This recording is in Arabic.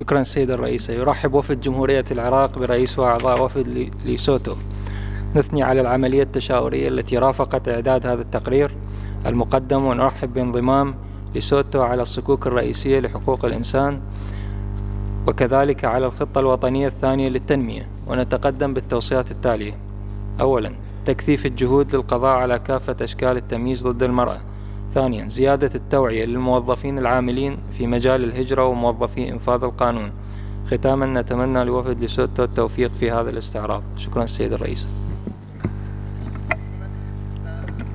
شكرا السيد الرئيس. يرحب وفد جمهورية العراق برئيس وأعضاء وفد ليسوتو. نثني على العملية التشاورية التي رافقت إعداد هذا التقرير المقدم، ونرحب بانضمام ليسوتو على الصكوك الرئيسية لحقوق الإنسان وكذلك على الخطة الوطنية الثانية للتنمية. ونتقدم بالتوصيات التالية: أولا، تكثيف الجهود للقضاء على كافة أشكال التمييز ضد المرأة. ثانيا، زيادة التوعية للموظفين العاملين في مجال الهجرة وموظفي إنفاذ القانون. ختاما، نتمنى لوفد ليسوتو التوفيق في هذا الاستعراض. شكرا السيد الرئيس.